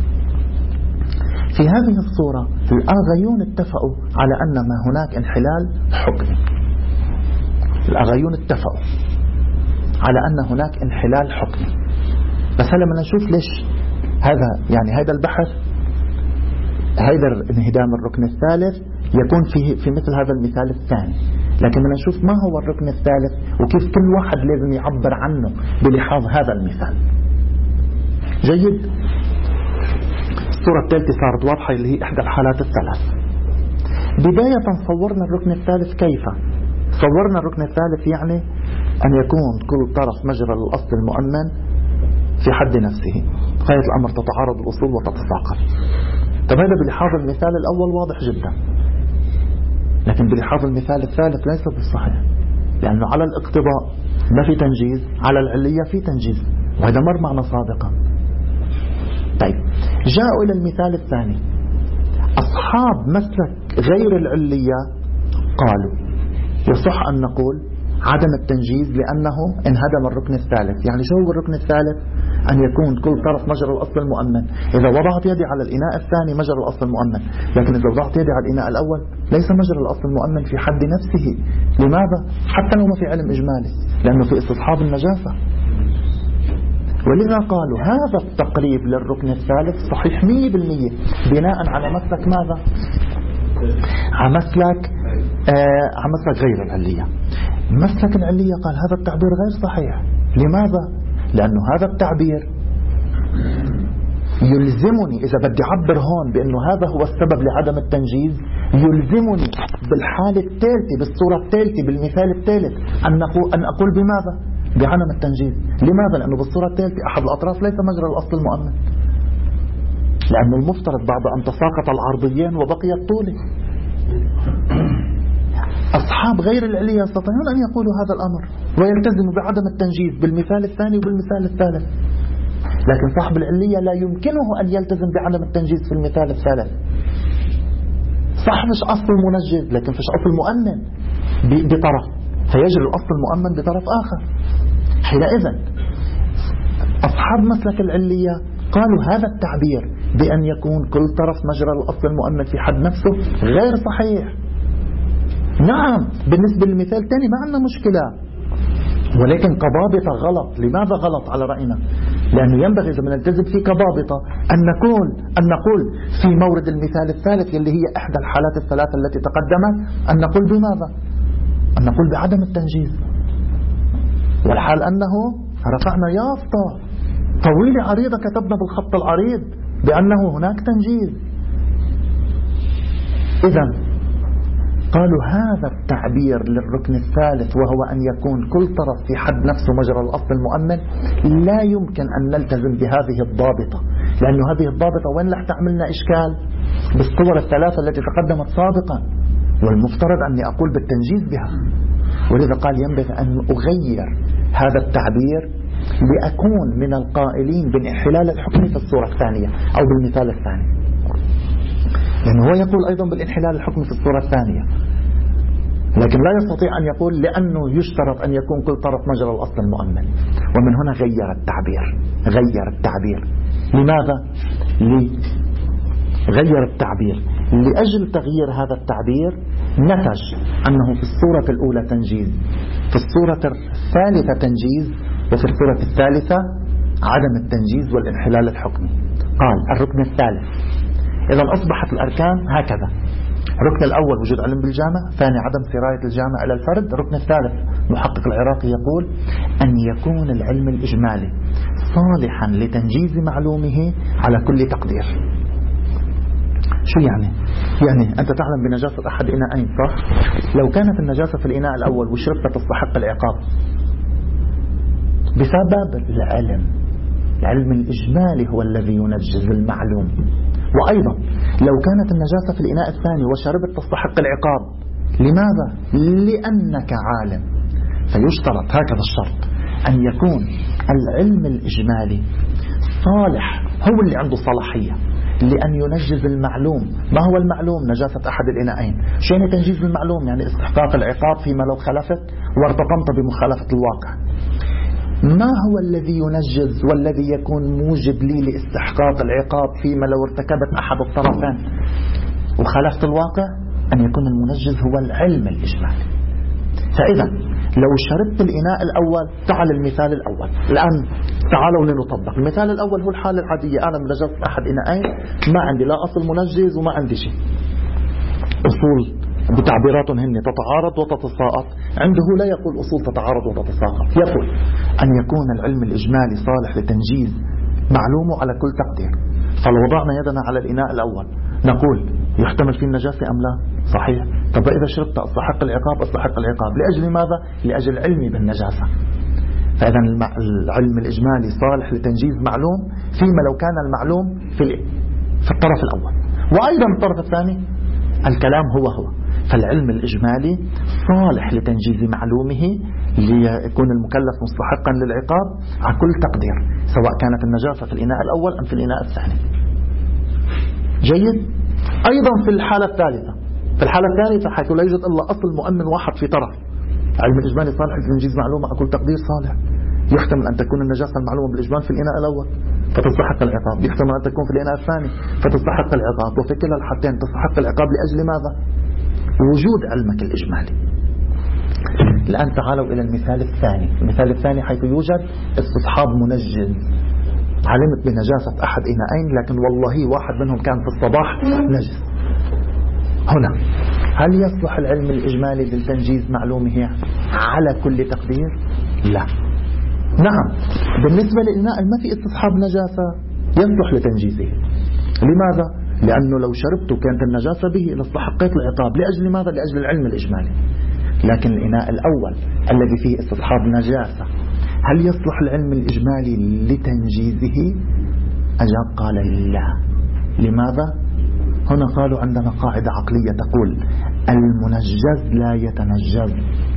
في هذه الصورة الآغيون اتفقوا على أن ما هناك انحلال حكمي. الآغيون اتفقوا على أن هناك انحلال حكمي. بس هلا بدنا نشوف ليش هذا البحث، هذا انهدام الركن الثالث يكون في مثل هذا المثال الثاني. لكن بدنا نشوف ما هو الركن الثالث وكيف كل واحد لازم يعبر عنه بلحاظ هذا المثال. جيد. الصورة الثالثة صارت واضحة، اللي هي إحدى الحالات الثلاث. بداية صورنا الركن الثالث كيف؟ صورنا الركن الثالث يعني أن يكون كل طرف مجرى للأصل المؤمن في حد نفسه، غاية الأمر تتعارض الأصول وتتساقط. طب هذا بلحاظ المثال الأول واضح جدا، لكن بلحاظ المثال الثالث ليس بالصحيح، لأنه على الاقتضاء ما في تنجيز، على العلية في تنجيز، وهذا مر معنا سابقا. طيب جاءوا إلى المثال الثاني، أصحاب مسلك غير العلية قالوا يصح أن نقول عدم التنجيز لأنه انهدم الركن الثالث. يعني شو هو الركن الثالث؟ أن يكون كل طرف مجرى الأصل المؤمن. إذا وضعت يدي على الإناء الثاني مجرى الأصل المؤمن، لكن إذا وضعت يدي على الإناء الأول ليس مجرى الأصل المؤمن في حد نفسه. لماذا؟ حتى لو ما في علم إجمالي، لأنه في استصحاب النجاسة. ولذا قالوا هذا التقريب للركن الثالث صحيح 100% بناء على مسلك ماذا؟ على مسلك غير العلية. مسلك العلية قال هذا التعبير غير صحيح. لماذا؟ لأنه هذا التعبير يلزمني، إذا بدي أعبر هون بأنه هذا هو السبب لعدم التنجيز، يلزمني بالحالة الثالثة، بالصورة الثالثة، بالمثال الثالث أن أقول بماذا؟ بعدم التنجيز. لماذا؟ لأنه بالصورة الثالثة أحد الأطراف ليس مجرى الأصل المؤمن، لأنه المفترض بعد أن تساقط العرضيين وبقي الطولي. أصحاب غير العلية يستطيعون أن يقولوا هذا الأمر ويلتزموا بعدم التنجيز بالمثال الثاني وبالمثال الثالث، لكن صاحب العلية لا يمكنه أن يلتزم بعدم التنجيز في المثال الثالث. صح مش أصل منجز، لكن فيش أصل مؤمن بطرف، فيجري الأصل المؤمن بطرف آخر. حينئذ أصحاب مسلك العلية قالوا هذا التعبير بأن يكون كل طرف مجرى الأصل المؤمن في حد نفسه غير صحيح. نعم بالنسبة للمثال الثاني ما عندنا مشكلة، ولكن كضابطة غلط. لماذا غلط على رأينا؟ لأنه ينبغي إذا نلتزم فيه كضابطة أن نقول في مورد المثال الثالث اللي هي إحدى الحالات الثلاثة التي تقدمت، أن نقول بماذا؟ أن نقول بعدم التنجيز، والحال أنه رفعنا يافطة طويلة عريضة كتبنا بالخط العريض بأنه هناك تنجيز. إذن قالوا هذا التعبير للركن الثالث، وهو أن يكون كل طرف في حد نفسه مجرى الأصل المؤمن، لا يمكن أن نلتزم بهذه الضابطة، لأن هذه الضابطة وين رح تعملنا إشكال؟ بالصور الثلاثة التي تقدمت سابقا، والمفترض أني أقول بالتنجيز بها. ولذا قال ينبغي أن أغير هذا التعبير لأكون من القائلين بانحلال الحكم في الصورة الثانية أو بالمثال الثاني، لأنه هو يقول أيضا بالانحلال الحكم في الصورة الثانية، لكن لا يستطيع أن يقول لأنه يشترط أن يكون كل طرف مجرى الأصل المؤمن. ومن هنا غير التعبير. لماذا؟ غير التعبير لأجل تغيير هذا التعبير نتج أنه في الصورة الأولى تنجيز، في الصورة الثالثة تنجيز، وفي الصورة الثالثة عدم التنجيز والانحلال الحكمي. قال الركن الثالث، إذا أصبحت الأركان هكذا: الركن الأول وجود علم بالجامع، ثاني عدم سراية الجامع إلى الفرد، الركن الثالث محقق العراقي يقول أن يكون العلم الإجمالي صالحا لتنجيز معلومه على كل تقدير. شو يعني؟ يعني أنت تعلم بنجاسة أحد إناءين، صح؟ لو كانت النجاسة في الإناء الأول وشربت تستحق العقاب بسبب العلم الإجمالي هو الذي ينجز المعلوم. وأيضا لو كانت النجاسة في الإناء الثاني وشربت تستحق العقاب، لماذا؟ لأنك عالم. فيشترط هكذا الشرط أن يكون العلم الإجمالي صالح، هو اللي عنده صلاحية لأن ينجز المعلوم. ما هو المعلوم؟ نجاسة أحد الإناءين. شو يعني تنجيز المعلوم؟ يعني استحقاق العقاب فيما لو خلفت وارتقمت بمخالفة الواقع. ما هو الذي ينجز والذي يكون موجب لي لاستحقاق العقاب فيما لو ارتكبت أحد الطرفين وخالفت الواقع؟ أن يكون المنجز هو العلم الإجمالي. فإذا لو شربت الإناء الأول، تعال المثال الأول الآن، تعالوا لنطبق المثال الأول. هو الحالة العادية، أنا نجست أحد إناءين، ما عندي لا أصل منجز وما عندي شيء، أصول بتعبيرات هن تتعارض وتتساقط، عنده لا يقول أصول تتعارض وتتساقط، يقول أن يكون العلم الإجمالي صالح لتنجيز معلومه على كل تقدير. فلو وضعنا يدنا على الإناء الأول نقول يحتمل فيه النجاسة أم لا؟ صحيح. طب إذا شربت أستحق العقاب؟ أستحق العقاب. لأجل ماذا؟ لأجل علمي بالنجاسة. فإذا العلم الإجمالي صالح لتنجيز معلوم فيما لو كان المعلوم في الطرف الأول، وأيضا الطرف الثاني الكلام هو. فالعلم الإجمالي صالح لتنجيز معلومه ليكون المكلف مستحقا للعقاب على كل تقدير، سواء كانت النجاسة في الإناء الأول أم في الإناء الثاني. جيد. أيضا في الحالة الثالثة حيث لا يوجد إلا أصل مؤمن واحد في طرف، العلم الإجمالي صالح لتنجيز معلومة على كل تقدير صالح. يحتمل أن تكون النجاسة المعلومة بالإجمال في الإناء الأول فتستحق العقاب، يحتمل أن تكون في الإناء الثاني فتستحق العقاب، وفي كلا الحالتين تستحق العقاب لأجل ماذا؟ وجود علمك الإجمالي. الآن تعالوا إلى المثال الثاني حيث يوجد استصحاب منجز. علمت بنجاسة أحد إناءين، لكن والله واحد منهم كان في الصباح نجس. هنا هل يصلح العلم الإجمالي للتنجيز معلومه على كل تقدير؟ لا. نعم، بالنسبة للإناء ما في استصحاب نجاسة يصلح لتنجيزه. لماذا؟ لأنه لو شربته كانت النجاسة به لاستحقيت العقاب. لأجل ماذا؟ لأجل العلم الإجمالي. لكن الإناء الأول الذي فيه استصحاب نجاسة هل يصلح العلم الإجمالي لتنجيزه؟ أجاب قال لا. لماذا؟ هنا قالوا عندنا قاعدة عقلية تقول المنجز لا يتنجز،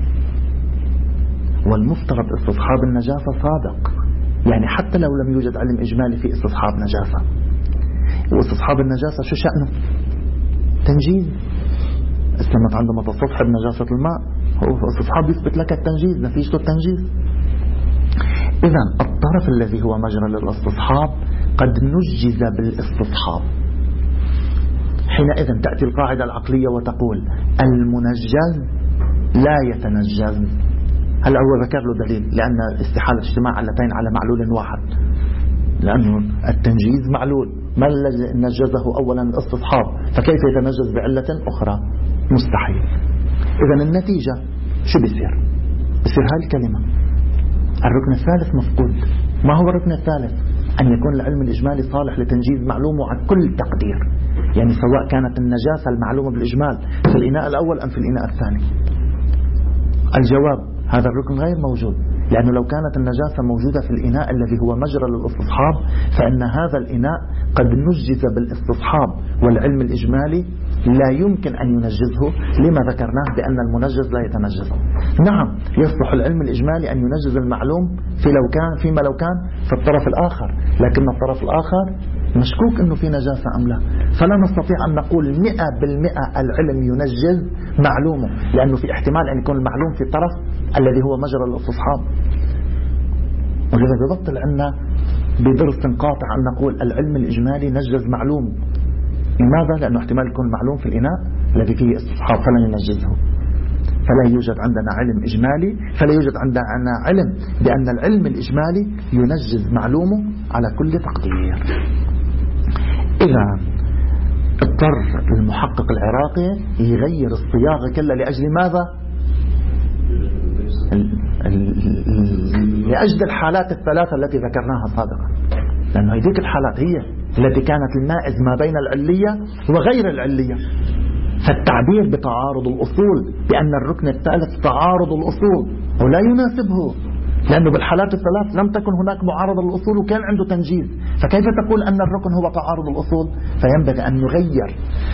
والمفترض استصحاب النجاسة صادق. يعني حتى لو لم يوجد علم إجمالي في استصحاب نجاسة، واستصحاب النجاسة شو شأنه؟ تنجيز. استمت عندما تستصحب نجاسة الماء، هو استصحاب يثبت لك التنجيز، نتيجة التنجيز. إذن الطرف الذي هو مجرى للاستصحاب قد نجز بالاستصحاب. حينئذ تأتي القاعدة العقلية وتقول المنجز لا يتنجز. هل هو ذكر له دليل؟ لأن استحالة اجتماع علتين على معلول واحد. لأنه التنجيز معلول، ما الذي نجزه أولا الاستصحاب، فكيف يتنجز بعلة أخرى؟ مستحيل. إذن النتيجة شو بيصير هاي الكلمة الركن الثالث مفقود. ما هو الركن الثالث؟ أن يكون العلم الإجمالي صالح لتنجيز معلومه على كل تقدير، يعني سواء كانت النجاسة المعلومة بالإجمال في الإناء الأول أم في الإناء الثاني. الجواب هذا الركن غير موجود، لأنه لو كانت النجاسة موجودة في الإناء الذي هو مجرى للاستصحاب فإن هذا الإناء قد نجز بالاستصحاب، والعلم الإجمالي لا يمكن أن ينجزه لما ذكرناه بأن المنجز لا يتنجز. نعم يصلح العلم الإجمالي أن ينجز المعلوم فيما لو كان في الطرف الآخر، لكن الطرف الآخر مشكوك أنه في نجاسة أم لا، فلا نستطيع أن نقول 100% العلم ينجز معلومه، لأنه في احتمال أن يكون المعلوم في الطرف الذي هو مجرى الاستصحاب. ولذا ببطل عنا بدرس قاطع أن نقول العلم الإجمالي نجز معلوم. لماذا؟ لأنه احتمال يكون معلوم في الإناء الذي فيه استصحاب فلا ينجزه. فلا يوجد عندنا علم إجمالي، فلا يوجد عندنا علم بأن العلم الإجمالي ينجز معلومه على كل تقدير. إذا اضطر المحقق العراقي يغير الصياغة كلها لأجل ماذا؟ لأجل الحالات الثلاثة التي ذكرناها سابقا، لأنه هذيك الحالات هي التي كانت المائز ما بين العلية وغير العلية. فالتعبير بتعارض الأصول بأن الركن الثالث تعارض الأصول ولا يناسبه، لأنه بالحالات الثلاث لم تكن هناك معارضة للأصول وكان عنده تنجيز، فكيف تقول أن الركن هو تعارض الأصول؟ فينبغي أن نغير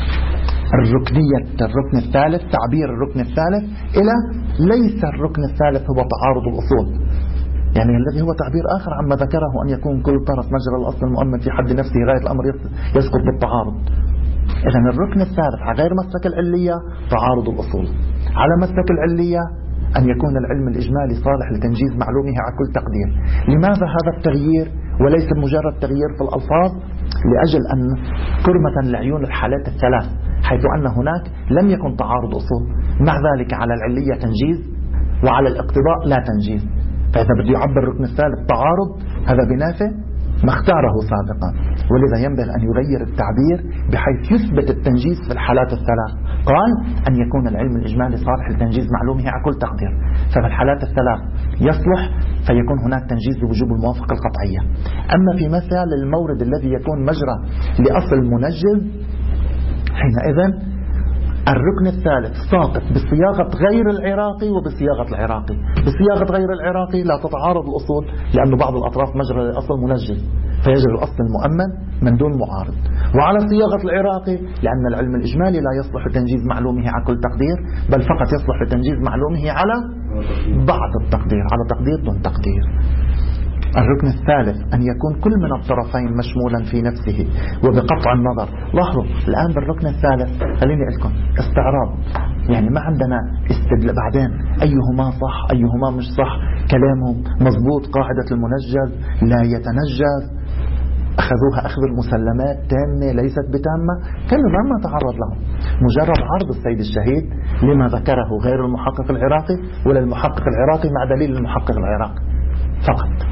الركن الثالث، تعبير الركن الثالث إلى ليس الركن الثالث هو تعارض الأصول، يعني الذي هو تعبير آخر عما ذكره أن يكون كل طرف مجرى الأصل المؤمن في حد نفسه غاية الأمر يسقط بالتعارض. إذن الركن الثالث على غير مسلك العلية تعارض الأصول، على مسلك العلية أن يكون العلم الإجمالي صالح لتنجيز معلومه على كل تقدير. لماذا هذا التغيير وليس مجرد تغيير في الألفاظ؟ لأجل أن كرمة لعيون الحالات الثلاث، حيث أن هناك لم يكن تعارض أصول، مع ذلك على العلية تنجيز وعلى الاقتضاء لا تنجيز. فإذا بده يعبر الركن الثالث تعارض هذا بنافع ما اختاره سابقا، ولذا ينبغي أن يغير التعبير بحيث يثبت التنجيز في الحالات الثلاث. قال أن يكون العلم الإجمالي صالح لتنجيز معلومه على كل تقدير، ففي الحالات الثلاث يصلح فيكون هناك تنجيز بوجوب الموافقة القطعية. أما في مثال المورد الذي يكون مجرى لأصل منجز حينئذ الركن الثالث ساقط بصياغة غير العراقي وبصياغة العراقي. بصياغة غير العراقي لا تتعارض الأصول، لأن بعض الأطراف مجرى لأصل منجز فيجري الأصل المؤمن من دون معارض، وعلى صياغة العراقي لأن العلم الإجمالي لا يصلح لتنجيز معلومه على كل تقدير، بل فقط يصلح لتنجيز معلومه على بعض التقدير، على تقدير دون تقدير. الركن الثالث أن يكون كل من الطرفين مشمولا في نفسه وبقطع النظر. لاحظوا الآن بالركن الثالث خليني أقولكم استعراض، يعني ما عندنا استدلال بعدين أيهما صح أيهما مش صح، كلامهم مضبوط، قاعدة المنجز لا يتنجز، أخذوها أخذ المسلمات تامة ليست بتامة، كل ما تعرض لهم مجرد عرض السيد الشهيد لما ذكره غير المحقق العراقي ولا المحقق العراقي مع دليل المحقق العراقي فقط.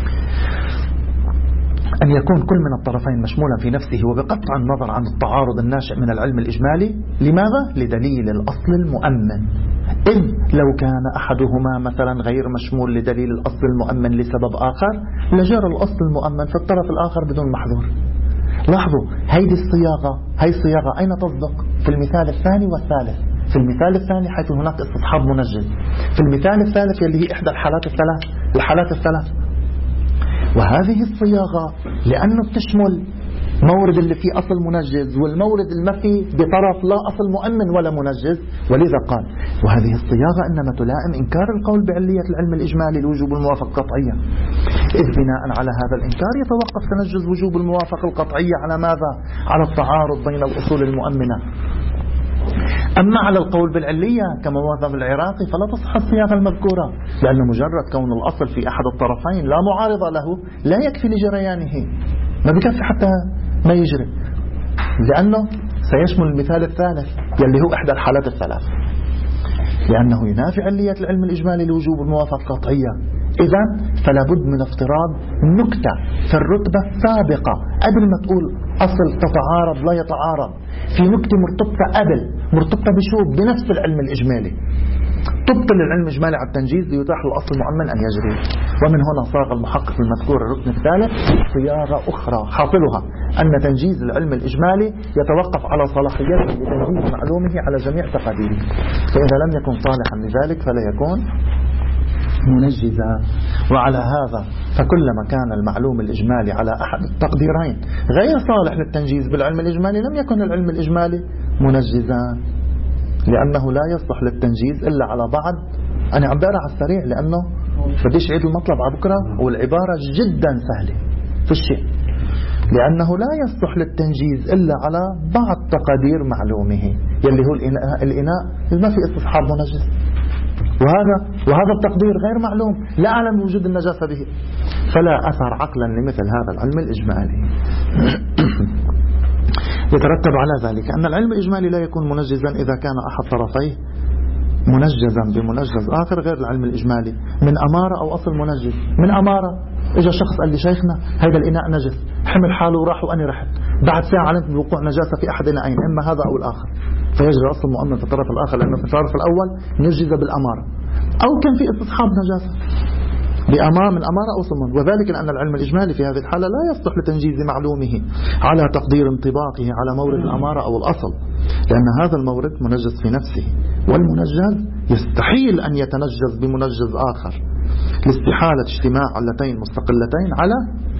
أن يكون كل من الطرفين مشمولا في نفسه وبقطع النظر عن التعارض الناشئ من العلم الإجمالي. لماذا؟ لدليل الأصل المؤمن، إذ لو كان أحدهما مثلا غير مشمول لدليل الأصل المؤمن لسبب آخر لجرى الأصل المؤمن في الطرف الآخر بدون محظور. لاحظوا هذه الصياغة أين تصدق؟ في المثال الثاني والثالث. في المثال الثاني حيث هناك استصحاب منجز، في المثال الثالث اللي هي إحدى الحالات الثلاث. وهذه الصياغة لأنه بتشمل مورد اللي فيه أصل منجز والمورد المفي بطرف لا أصل مؤمن ولا منجز، ولذا قال وهذه الصياغة إنما تلائم إنكار القول بعلية العلم الإجمالي لوجوب الموافقة القطعية، إذ بناء على هذا الإنكار يتوقف تنجز وجوب الموافقة القطعية على ماذا؟ على التعارض بين الأصول المؤمنة. أما على القول بالعلية كما وافق العراقي فلا تصح الصياغة المذكورة، لأن مجرد كون الأصل في أحد الطرفين لا معارض له لا يكفي لجريانه، ما بكفي حتى ما يجري، لأنه سيشمل المثال الثالث يلي هو إحدى الحالات الثلاث، لأنه ينافي علية العلم الإجمالي لوجوب الموافقة القطعية، إذن فلا بد من افتراض نكتة في الرتبة السابقة قبل ما تقول أصل تتعارض لا يتعارض. في نكتة مرتبطة قبل، مرتبطة بشو؟ بنفس العلم الإجمالي. تبطل العلم الإجمالي على التنجيز ليتاح للأصل المؤمن أن يجري. ومن هنا صاغ المحقق المذكور الركن الثالث صياغة أخرى حاصلها أن تنجيز العلم الإجمالي يتوقف على صلاحيته لتنجيز معلومه على جميع تقاديره، فإذا لم يكن صالحا لذلك فلا يكون منجزا. وعلى هذا فكلما كان المعلوم الإجمالي على أحد التقديرين غير صالح للتنجيز بالعلم الإجمالي لم يكن العلم الإجمالي منجزا، لأنه لا يصلح للتنجيز إلا على بعض. أنا عم بقرأ على السريع لأنه بديش عيد المطلب على بكرة، والعبارة جدا سهلة في الشيء. لأنه لا يصلح للتنجيز إلا على بعض تقادير معلومه يلي هو الإناء ما في استصحاب منجز، وهذا التقدير غير معلوم، لا أعلم وجود النجاسة به، فلا أثر عقلا لمثل هذا العلم الإجمالي. يترتب على ذلك أن العلم الإجمالي لا يكون منجزا إذا كان أحد طرفيه منجزا بمنجز آخر غير العلم الإجمالي من أمارة أو أصل منجز. من أمارة إجا شخص قال لي شيخنا هذا الإناء نجس، حمل حاله وراح وأنا رحت، بعد ساعة علمت بوقوع نجاسة في أحد إناءين إما هذا أو الآخر، فيجري أصل مؤمن في الطرف الآخر لأنه في الطرف الأول نجز بالأمارة، أو كان في استصحاب نجاسة بأمام من أمارة أو صمم. وذلك لأن العلم الإجمالي في هذه الحالة لا يصلح لتنجيز معلومه على تقدير انطباقه على مورد الأمارة أو الأصل، لأن هذا المورد منجز في نفسه، والمنجز يستحيل أن يتنجز بمنجز آخر لاستحالة اجتماع علتين مستقلتين على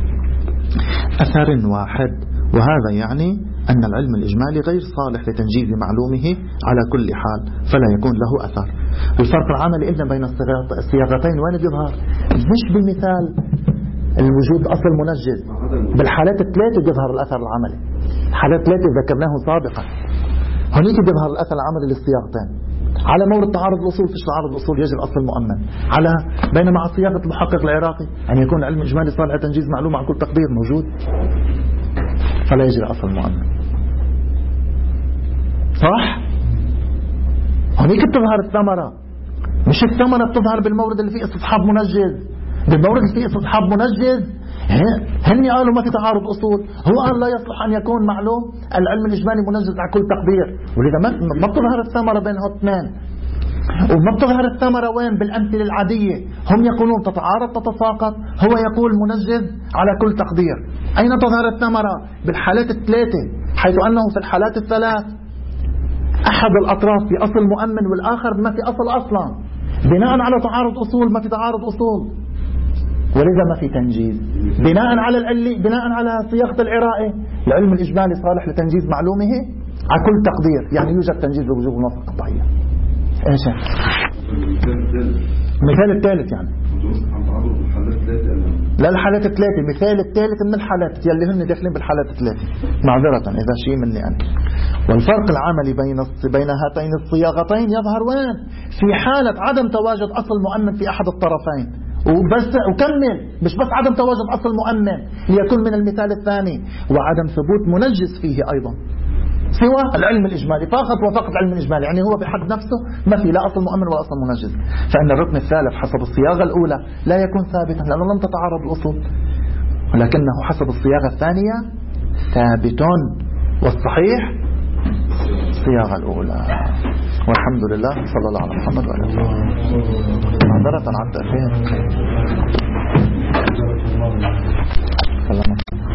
أثر واحد. وهذا يعني أن العلم الإجمالي غير صالح لتنجيز معلومه على كل حال، فلا يكون له أثر. الفرق العملي إذن بين الصياغتين وين بيظهر؟ مش بالمثال الوجود أصل منجز، بالحالات الثلاثة بيظهر الأثر العملي. الحالات الثلاثة ذكرناه سابقا، هنيك بيظهر الأثر العملي للصياغتين. على مورد تعارض الأصول فيش تعارض الأصول يجب أصل المؤمن، على بينما على صياغة المحقق العراقي أن يكون العلم الإجمالي صالح لتنجيز معلومة على كل تقدير موجود فلا يجري أصل المؤمن. صح؟ هنيك بتظهر الثمرة، مش الثمرة بتظهر بالمورد اللي فيه استصحاب منجز. بالمورد اللي فيه استصحاب منجز هن قالوا ما في تعارض أصول، هو قال لا يصلح أن يكون معلوم العلم الإجمالي منجز على كل تقدير، ولذا ما بتظهر الثمرة بينهم اثنين. وما بتظهر الثمرة وين؟ بالأمثلة العادية، هم يقولون تتعارض تتساقط، هو يقول منجز على كل تقدير. أين تظهر الثمرة؟ بالحالات الثلاثة، حيث أنه في الحالات الثلاث أحد الأطراف في أصل مؤمن والآخر ما في أصل أصلا، بناء على تعارض أصول ما في تعارض أصول، ولذا ما في تنجيز. بناء على صياغة العراقي العلم الإجمالي صالح لتنجيز معلومه على كل تقدير، يعني يوجد تنجيز بوجوب الموافقة القطعية. ايش مثال الثالث يعني لا الحالات الثلاثة، مثال الثالث من الحالات يلي هن داخلين بالحالات الثلاثة معذرة إذا شيء مني أنا. والفرق العملي بين هاتين الصياغتين يظهر وين؟ في حالة عدم تواجد أصل مؤمن في أحد الطرفين، وبس وكمل مش بس عدم تواجد أصل مؤمن ليكون من المثال الثاني، وعدم ثبوت منجز فيه أيضا سوى العلم الإجمالي فقط وفقط علم الإجمالي، يعني هو بحد نفسه ما في لا أصل مؤمن ولا أصل منجز. فإن الركن الثالث حسب الصياغة الأولى لا يكون ثابتا لأنه لم تتعارض الأصول، ولكنه حسب الصياغة الثانية ثابت، والصحيح الصياغة الأولى. والحمد لله صلى الله على محمد وعلى آله معذرة على التأخير.